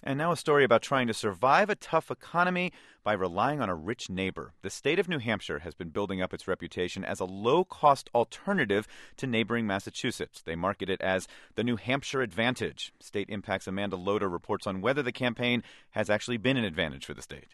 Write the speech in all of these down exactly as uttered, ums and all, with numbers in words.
And now a story about trying to survive a tough economy by relying on a rich neighbor. The state of New Hampshire has been building up its reputation as a low-cost alternative to neighboring Massachusetts. They market it as the New Hampshire Advantage. State Impact's Amanda Loader reports on whether the campaign has actually been an advantage for the state.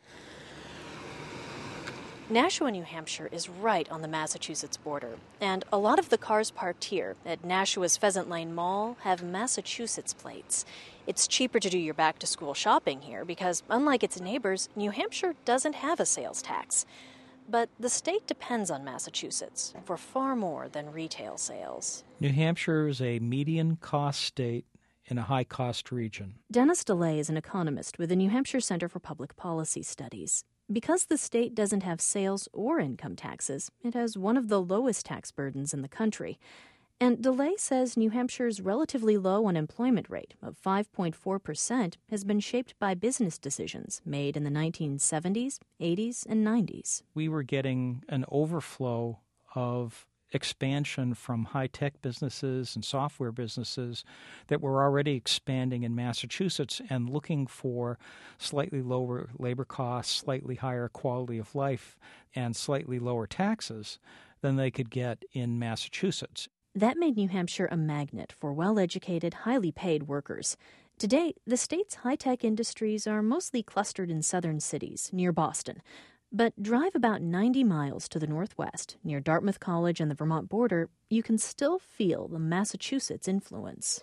Nashua, New Hampshire is right on the Massachusetts border, and a lot of the cars parked here at Nashua's Pheasant Lane Mall have Massachusetts plates. It's cheaper to do your back-to-school shopping here because, unlike its neighbors, New Hampshire doesn't have a sales tax. But the state depends on Massachusetts for far more than retail sales. New Hampshire is a median-cost state in a high-cost region. Dennis DeLay is an economist with the New Hampshire Center for Public Policy Studies. Because the state doesn't have sales or income taxes, it has one of the lowest tax burdens in the country. And DeLay says New Hampshire's relatively low unemployment rate of five point four percent has been shaped by business decisions made in the nineteen seventies, eighties, and nineties. We were getting an overflow of expansion from high-tech businesses and software businesses that were already expanding in Massachusetts and looking for slightly lower labor costs, slightly higher quality of life, and slightly lower taxes than they could get in Massachusetts. That made New Hampshire a magnet for well-educated, highly paid workers. Today, the state's high-tech industries are mostly clustered in southern cities near Boston. But drive about ninety miles to the northwest, near Dartmouth College and the Vermont border, you can still feel the Massachusetts influence.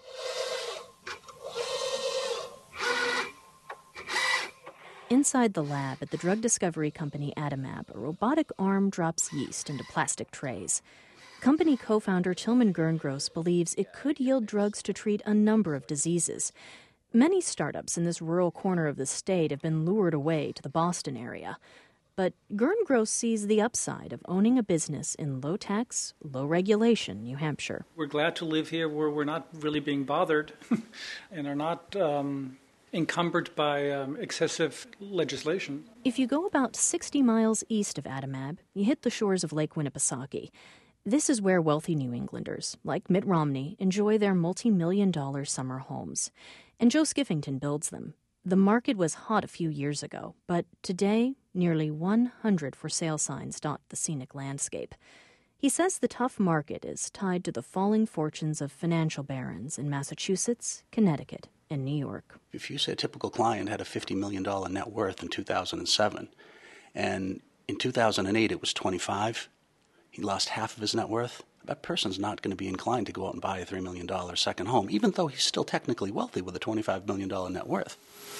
Inside the lab at the drug discovery company Adimab, a robotic arm drops yeast into plastic trays. Company co-founder Tilman Gerngross believes it could yield drugs to treat a number of diseases. Many startups in this rural corner of the state have been lured away to the Boston area. But Gerngross sees the upside of owning a business in low-tax, low-regulation New Hampshire. We're glad to live here where we're not really being bothered and are not um, encumbered by um, excessive legislation. If you go about sixty miles east of Adimab, you hit the shores of Lake Winnipesaukee. This is where wealthy New Englanders, like Mitt Romney, enjoy their multi-million dollar summer homes. And Joe Skiffington builds them. The market was hot a few years ago, but today, nearly one hundred for sale signs dot the scenic landscape. He says the tough market is tied to the falling fortunes of financial barons in Massachusetts, Connecticut, and New York. If you say a typical client had a fifty million dollars net worth in two thousand seven, and in two thousand eight it was twenty-five, he lost half of his net worth, that person's not going to be inclined to go out and buy a three million dollars second home, even though he's still technically wealthy with a twenty-five million dollars net worth.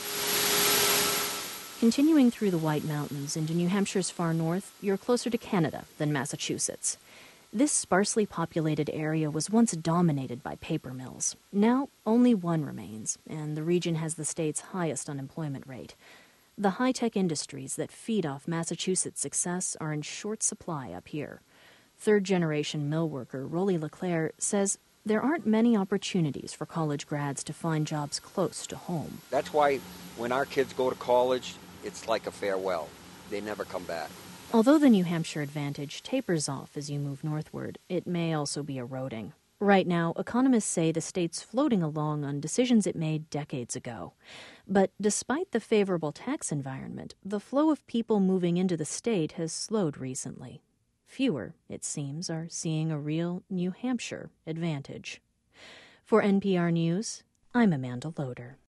Continuing through the White Mountains into New Hampshire's far north, you're closer to Canada than Massachusetts. This sparsely populated area was once dominated by paper mills. Now, only one remains, and the region has the state's highest unemployment rate. The high-tech industries that feed off Massachusetts' success are in short supply up here. Third-generation mill worker Rolly Leclerc says there aren't many opportunities for college grads to find jobs close to home. That's why when our kids go to college, it's like a farewell. They never come back. Although the New Hampshire advantage tapers off as you move northward, it may also be eroding. Right now, economists say the state's floating along on decisions it made decades ago. But despite the favorable tax environment, the flow of people moving into the state has slowed recently. Fewer, it seems, are seeing a real New Hampshire advantage. For N P R News, I'm Amanda Loader.